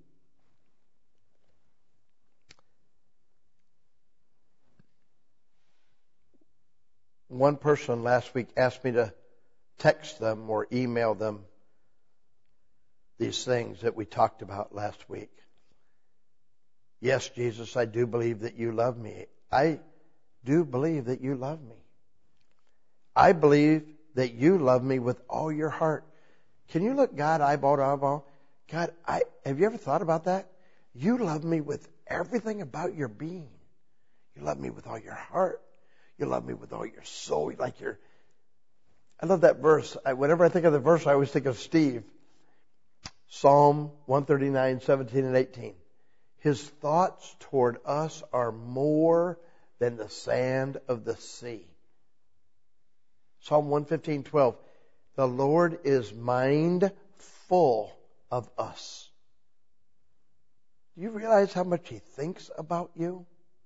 One person last week asked me to text them or email them these things that we talked about last week. Yes, Jesus, I do believe that you love me. I do believe that you love me. I believe that you love me with all your heart. Can you look God eyeball to eyeball? God, have you ever thought about that? You love me with everything about your being. You love me with all your heart. You love me with all your soul. I love that verse. Whenever I think of the verse, I always think of Steve. Psalm 139, 17 and 18. His thoughts toward us are more than the sand of the sea. Psalm 115, 12. The Lord is mindful of us. Do you realize how much He thinks about you?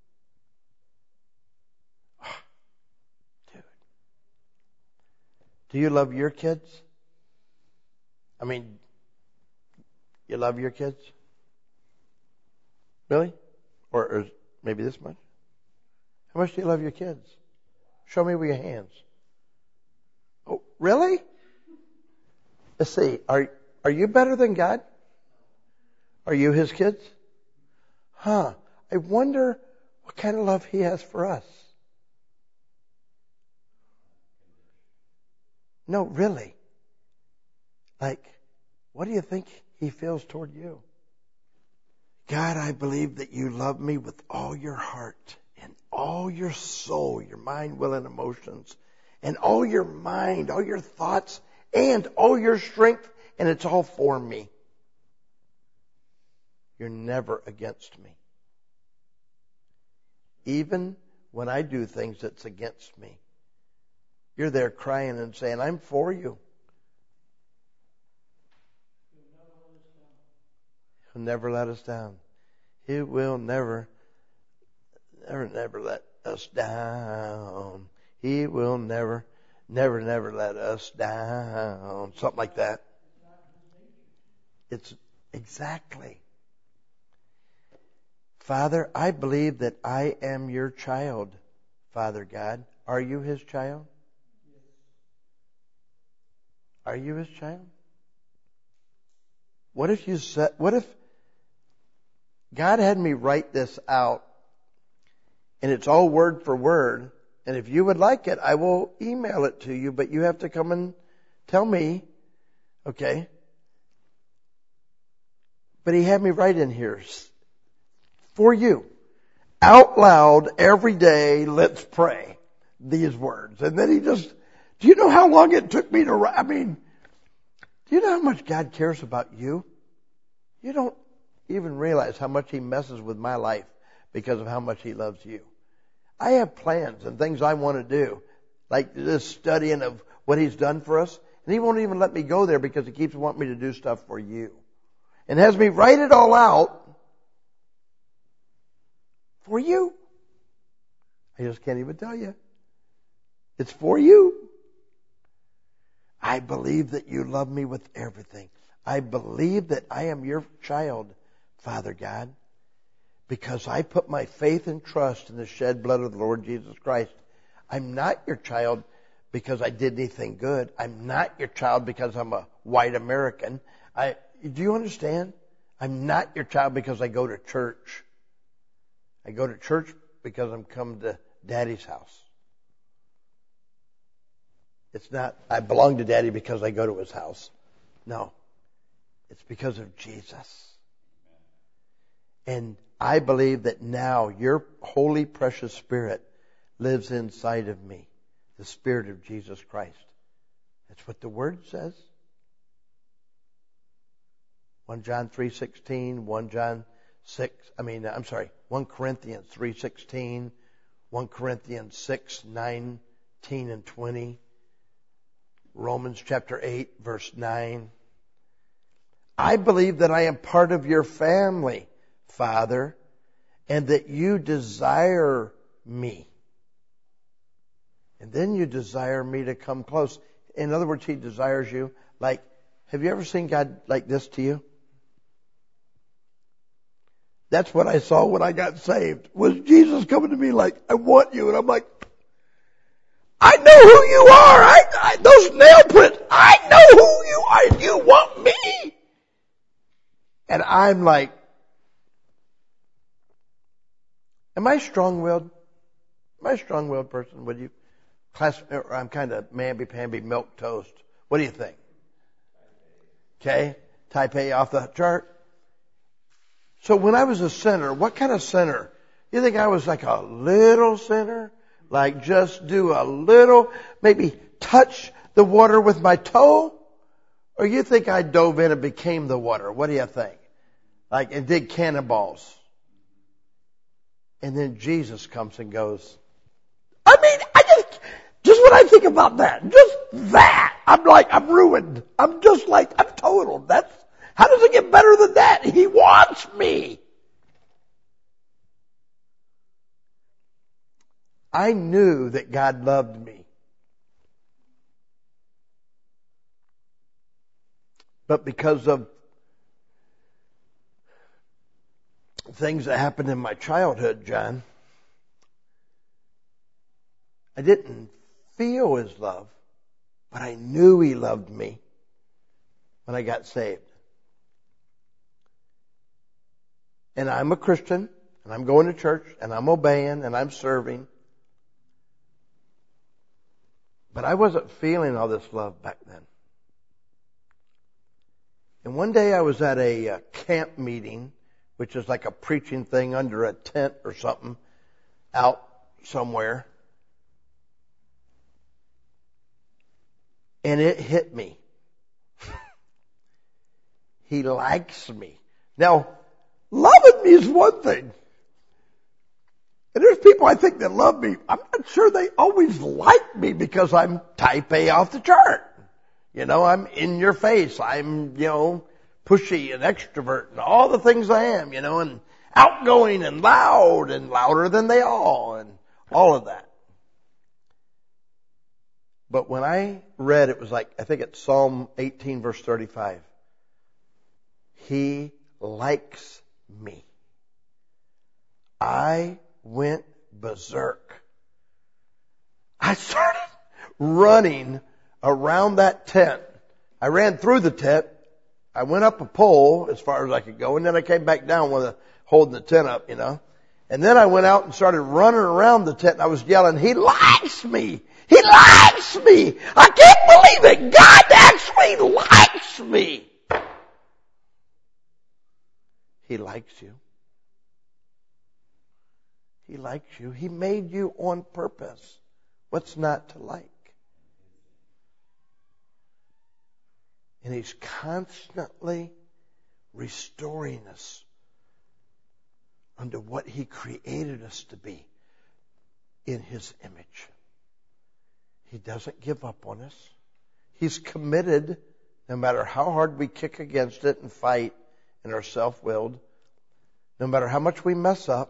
Dude. Do you love your kids? I mean, you love your kids? Really? Or maybe this much? How much do you love your kids? Show me with your hands. Oh, really? Let's see. Are you better than God? Are you His kids? I wonder what kind of love He has for us. No, really. What do you think He feels toward you? God, I believe that you love me with all your heart and all your soul, your mind, will, and emotions, and all your mind, all your thoughts, and all your strength, and it's all for me. You're never against me. Even when I do things that's against me, you're there crying and saying, I'm for you. He'll never let us down. He will never let us down. He will never let us down. Something like that. It's exactly. Father, I believe that I am your child, Father God. Are you His child? Are you His child? What if God had me write this out and it's all word for word, and if you would like it, I will email it to you, but you have to come and tell me, okay? But He had me write in here, for you, out loud every day, let's pray these words. And then do you know how long it took me to write? Do you know how much God cares about you? You don't even realize how much He messes with my life because of how much He loves you. I have plans and things I want to do, like this studying of what He's done for us, and He won't even let me go there because He keeps wanting me to do stuff for you. And has me write it all out for you. I just can't even tell you. It's for you. I believe that you love me with everything. I believe that I am your child, Father God, because I put my faith and trust in the shed blood of the Lord Jesus Christ. I'm not your child because I did anything good. I'm not your child because I'm a white American. Do you understand? I'm not your child because I go to church. I go to church because I'm coming to Daddy's house. It's not, I belong to Daddy because I go to His house. No. It's because of Jesus. And I believe that now your holy, precious Spirit lives inside of me. The Spirit of Jesus Christ. That's what the Word says. 1 John 3:16, 1 Corinthians 3:16, 1 Corinthians 6:19 and 20, Romans chapter 8, verse 9. I believe that I am part of your family, Father, and that you desire me. And then you desire me to come close. In other words, He desires you. Have you ever seen God like this to you? That's what I saw when I got saved, was Jesus coming to me like, I want you. And I'm like, I know who you are. Those nail prints, I know who you are. You want me. And I'm like, am I strong-willed? Am I a strong-willed person? Would you I'm kind of mamby-pamby milquetoast. What do you think? Okay. Type A off the chart. So when I was a sinner, what kind of sinner? You think I was like a little sinner? Like just do a little, maybe touch the water with my toe? Or you think I dove in and became the water? What do you think? Like, and did cannonballs. And then Jesus comes and goes, I mean, just when I think about that, just that, I'm like, I'm ruined. I'm just like, I'm totaled. How does it get better than that? He wants me. I knew that God loved me. But because of things that happened in my childhood, John, I didn't feel His love, but I knew He loved me when I got saved. And I'm a Christian, and I'm going to church, and I'm obeying, and I'm serving. But I wasn't feeling all this love back then. And one day I was at a camp meeting, which is like a preaching thing under a tent or something out somewhere. And it hit me. He likes me. Now, loving me is one thing. And there's people I think that love me. I'm not sure they always like me because I'm type A off the chart. I'm in your face. I'm, pushy and extrovert and all the things I am, and outgoing and loud and louder than they all and all of that. But when I read, it was like, I think it's Psalm 18 verse 35. He likes me. I went berserk. I started running around that tent. I ran through the tent. I went up a pole as far as I could go, and then I came back down holding the tent up, And then I went out and started running around the tent, and I was yelling, He likes me! He likes me! I can't believe it! God actually likes me! He likes you. He likes you. He made you on purpose. What's not to like? And He's constantly restoring us unto what He created us to be in His image. He doesn't give up on us. He's committed, no matter how hard we kick against it and fight and are self-willed, no matter how much we mess up,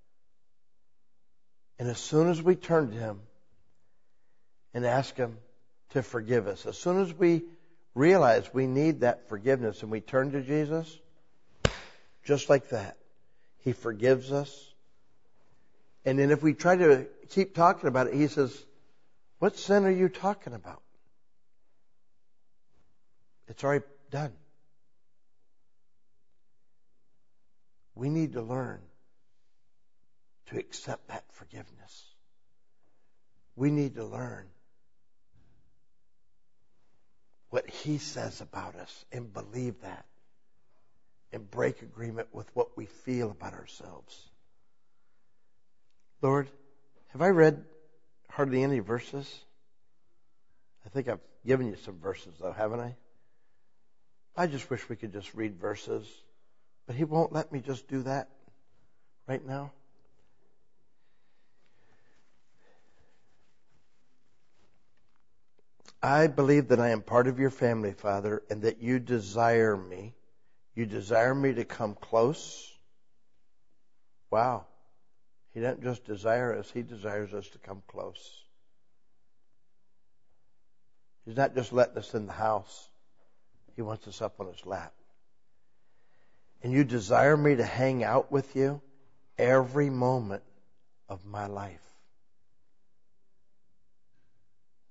and as soon as we turn to Him and ask Him to forgive us, as soon as we realize we need that forgiveness and we turn to Jesus, just like that, He forgives us. And then if we try to keep talking about it, He says, what sin are you talking about? It's already done. We need to learn to accept that forgiveness. We need to learn what He says about us and believe that and break agreement with what we feel about ourselves. Lord, have I read hardly any verses? I think I've given you some verses though, haven't I? I just wish we could just read verses, but He won't let me just do that right now. I believe that I am part of your family, Father, and that you desire me. You desire me to come close. Wow. He doesn't just desire us, He desires us to come close. He's not just letting us in the house. He wants us up on His lap. And you desire me to hang out with you every moment of my life.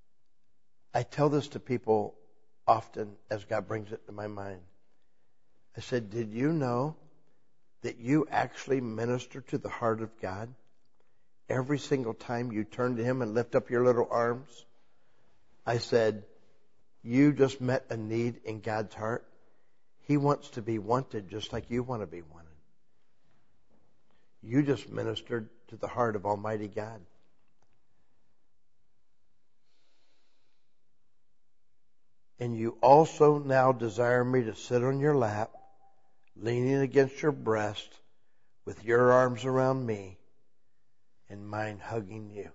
I tell this to people often as God brings it to my mind. I said, did you know that you actually minister to the heart of God every single time you turn to Him and lift up your little arms? I said, you just met a need in God's heart. He wants to be wanted just like you want to be wanted. You just ministered to the heart of Almighty God. And you also now desire me to sit on your lap, leaning against your breast, with your arms around me and mine hugging you.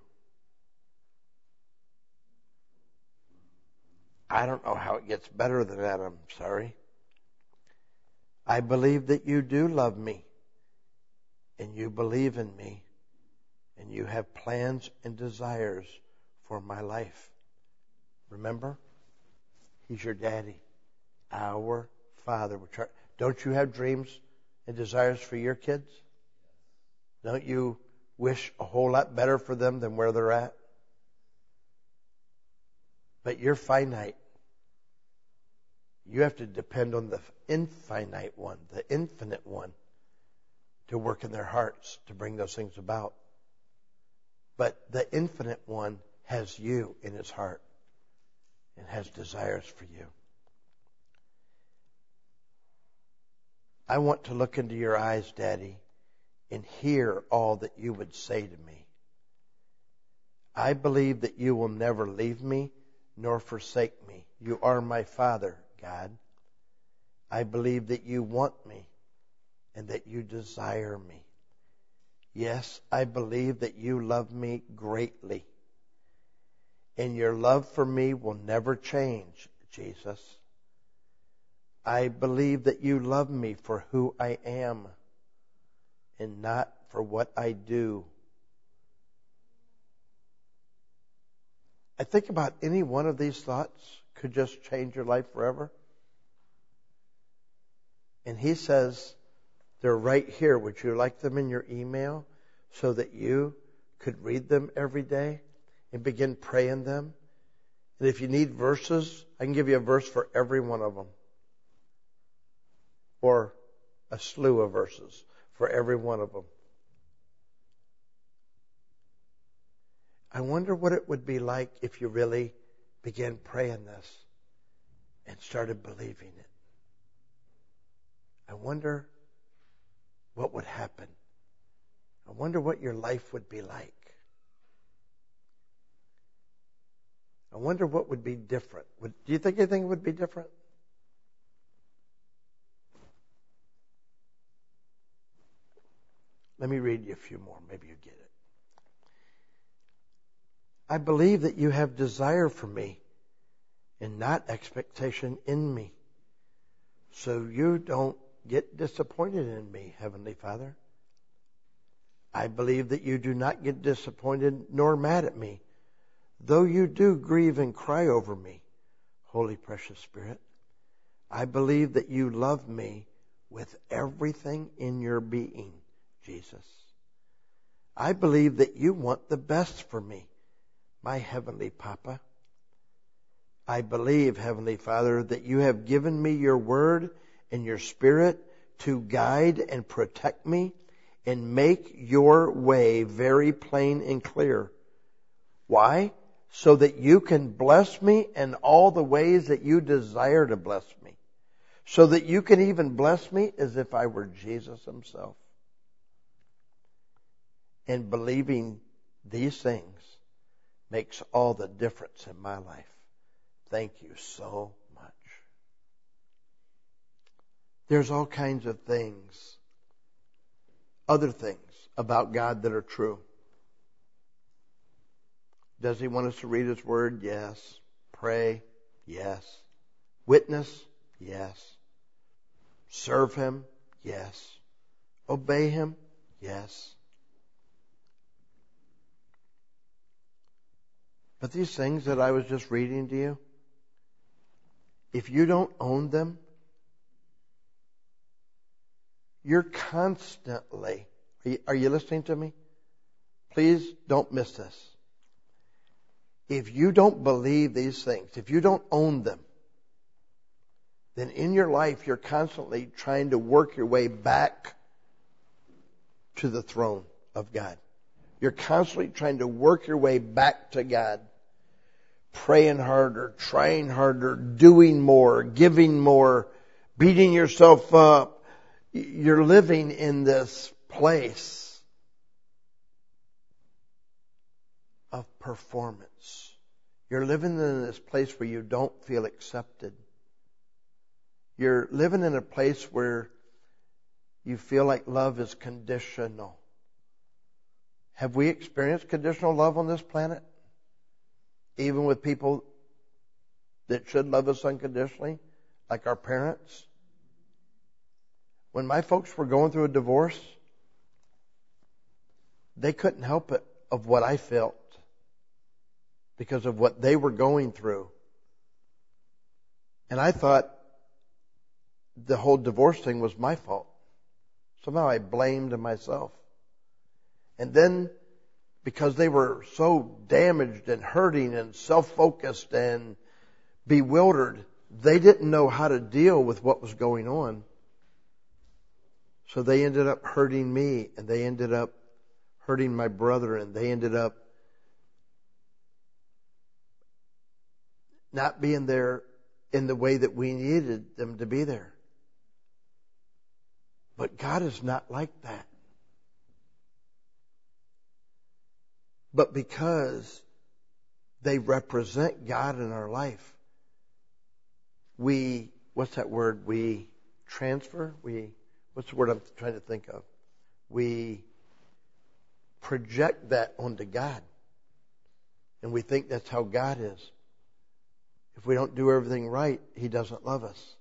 I don't know how it gets better than that, I'm sorry. I believe that you do love me, and you believe in me, and you have plans and desires for my life. Remember? He's your daddy, our Father. Don't you have dreams and desires for your kids? Don't you wish a whole lot better for them than where they're at? But you're finite. You have to depend on the infinite one, the infinite one, to work in their hearts to bring those things about. But the infinite one has you in his heart and has desires for you. I want to look into your eyes, Daddy, and hear all that you would say to me. I believe that you will never leave me nor forsake me. You are my Father, God. I believe that you want me and that you desire me. Yes, I believe that you love me greatly. And your love for me will never change, Jesus. I believe that you love me for who I am and not for what I do. I think about any one of these thoughts could just change your life forever. And he says, they're right here. Would you like them in your email so that you could read them every day and begin praying them? And if you need verses, I can give you a verse for every one of them. Or a slew of verses for every one of them. I wonder what it would be like if you really began praying this and started believing it. I wonder what would happen. I wonder what your life would be like. I wonder what would be different. Do you think anything would be different? Let me read you a few more. Maybe you get it. I believe that you have desire for me and not expectation in me. So you don't get disappointed in me, Heavenly Father. I believe that you do not get disappointed nor mad at me, though you do grieve and cry over me, Holy Precious Spirit. I believe that you love me with everything in your being, Jesus. I believe that you want the best for me, my Heavenly Papa. I believe, Heavenly Father, that you have given me your word and your Spirit to guide and protect me and make your way very plain and clear. Why? So that you can bless me in all the ways that you desire to bless me. So that you can even bless me as if I were Jesus himself. And believing these things makes all the difference in my life. Thank you so much. There's all kinds of things, other things about God that are true. Does he want us to read his word? Yes. Pray? Yes. Witness? Yes. Serve him? Yes. Obey him? Yes. But these things that I was just reading to you, if you don't own them, you're constantly, are you listening to me? Please don't miss this. If you don't believe these things, if you don't own them, then in your life you're constantly trying to work your way back to the throne of God. You're constantly trying to work your way back to God. Praying harder, trying harder, doing more, giving more, beating yourself up. You're living in this place of performance. You're living in this place where you don't feel accepted. You're living in a place where you feel like love is conditional. Have we experienced conditional love on this planet? Even with people that should love us unconditionally, like our parents? When my folks were going through a divorce, they couldn't help it of what I felt because of what they were going through. And I thought the whole divorce thing was my fault. Somehow I blamed myself. And then, because they were so damaged and hurting and self-focused and bewildered, they didn't know how to deal with what was going on. So they ended up hurting me, and they ended up hurting my brother, and they ended up not being there in the way that we needed them to be there. But God is not like that. But because they represent God in our life, we transfer? What's the word I'm trying to think of? We project that onto God. And we think that's how God is. If we don't do everything right, He doesn't love us.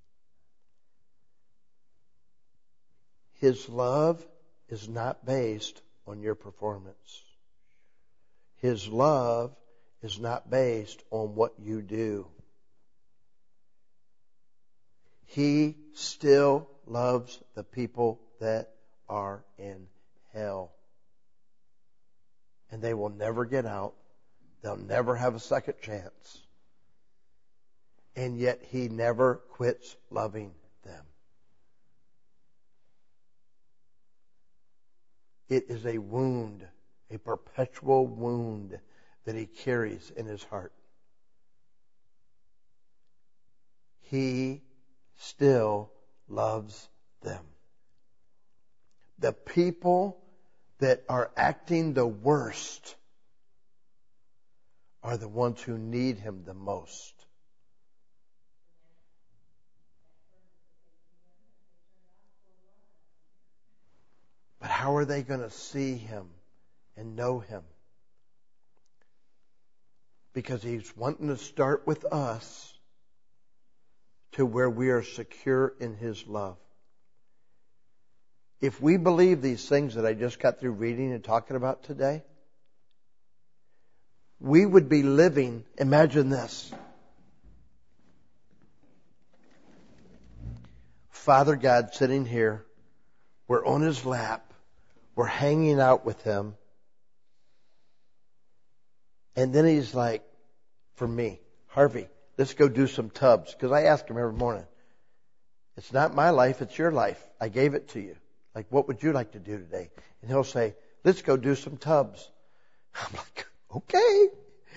His love is not based on your performance. His love is not based on what you do. He still loves the people that are in hell. And they will never get out. They'll never have a second chance. And yet He never quits loving them. It is a wound, a perpetual wound that He carries in His heart. He still loves them. The people that are acting the worst are the ones who need Him the most. But how are they going to see Him and know Him? Because He's wanting to start with us to where we are secure in His love. If we believe these things that I just got through reading and talking about today, we would be living, imagine this. Father God sitting here, we're on His lap, we're hanging out with Him, and then He's like, for me, Harvey, let's go do some tubs. Because I ask Him every morning, it's not my life, it's your life. I gave it to you. Like, what would you like to do today? And He'll say, let's go do some tubs. I'm like, okay.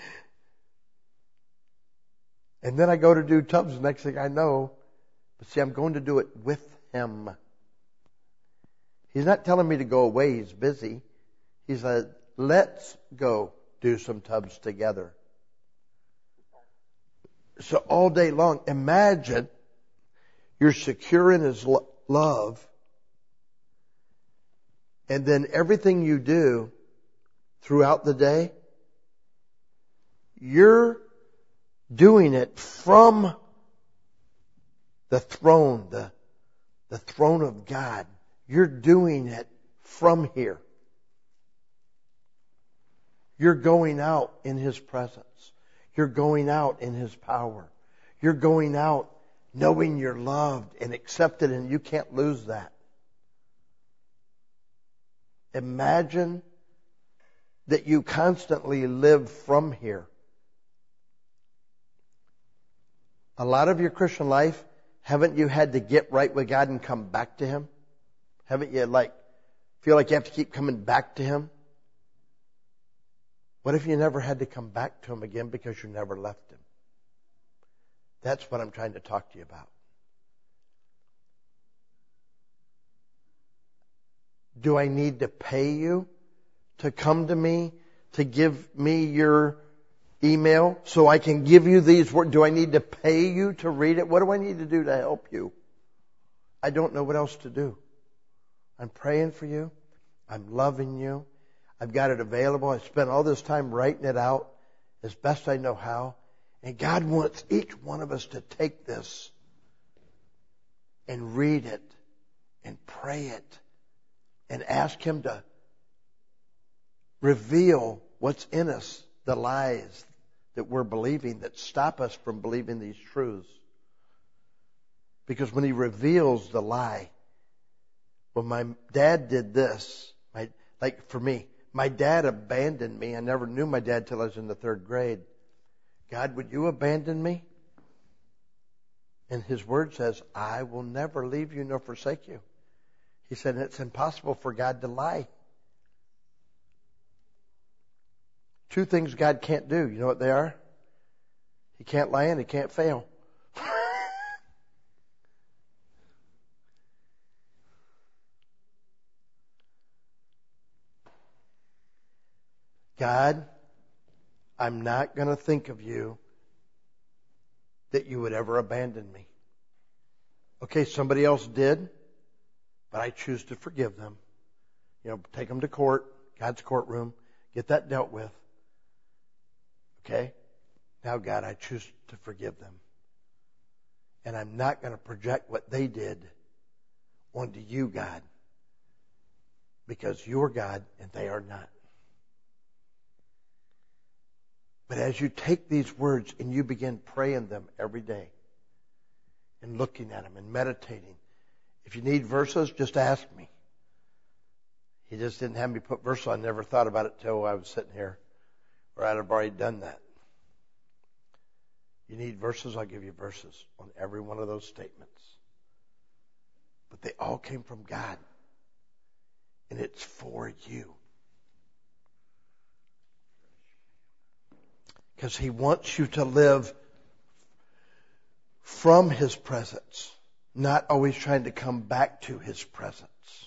And then I go to do tubs. The next thing I know, but see, I'm going to do it with Him. He's not telling me to go away. He's busy. He said, let's go do some tubs together. So all day long, imagine you're secure in His love, and then everything you do throughout the day, you're doing it from the throne, the throne of God. You're doing it from here. You're going out in His presence. You're going out in His power. You're going out knowing you're loved and accepted, and you can't lose that. Imagine that you constantly live from here. A lot of your Christian life haven't you had to get right with God and come back to Him? Haven't you feel like you have to keep coming back to Him? What if you never had to come back to Him again because you never left Him? That's what I'm trying to talk to you about. Do I need to pay you to come to me, to give me your email so I can give you these words? Do I need to pay you to read it? What do I need to do to help you? I don't know what else to do. I'm praying for you. I'm loving you. I've got it available. I spent all this time writing it out as best I know how. And God wants each one of us to take this and read it and pray it and ask Him to reveal what's in us, the lies that we're believing that stop us from believing these truths. Because when He reveals the lie, well, my dad did this. For me, my dad abandoned me. I never knew my dad till I was in the 3rd grade. God, would you abandon me? And His Word says, I will never leave you nor forsake you. He said, it's impossible for God to lie. 2 things God can't do. You know what they are? He can't lie and He can't fail. God, I'm not going to think of you that you would ever abandon me. Okay, somebody else did, but I choose to forgive them. Take them to court, God's courtroom, get that dealt with. Okay? Now, God, I choose to forgive them. And I'm not going to project what they did onto you, God, because you're God and they are not. But as you take these words and you begin praying them every day and looking at them and meditating, if you need verses, just ask me. He just didn't have me put verses on. I never thought about it till I was sitting here, or I'd have already done that. You need verses, I'll give you verses on every one of those statements. But they all came from God. And it's for you. Because He wants you to live from His presence, not always trying to come back to His presence.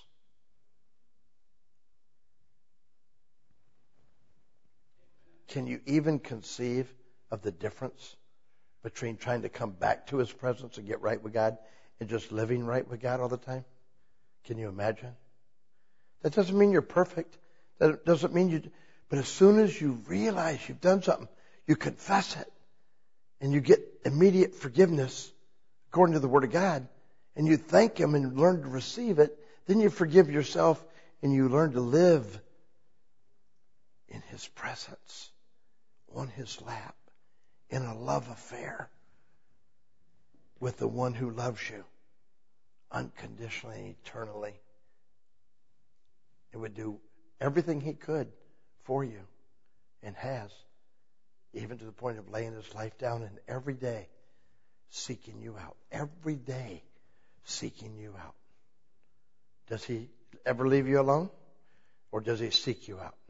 Can you even conceive of the difference between trying to come back to His presence and get right with God and just living right with God all the time? Can you imagine? That doesn't mean you're perfect. That doesn't mean you... But as soon as you realize you've done something, you confess it, and you get immediate forgiveness according to the Word of God, and you thank Him and learn to receive it, then you forgive yourself and you learn to live in His presence, on His lap, in a love affair with the one who loves you unconditionally and eternally. It would do everything He could for you and has, even to the point of laying His life down and every day seeking you out. Every day seeking you out. Does He ever leave you alone? Or does He seek you out?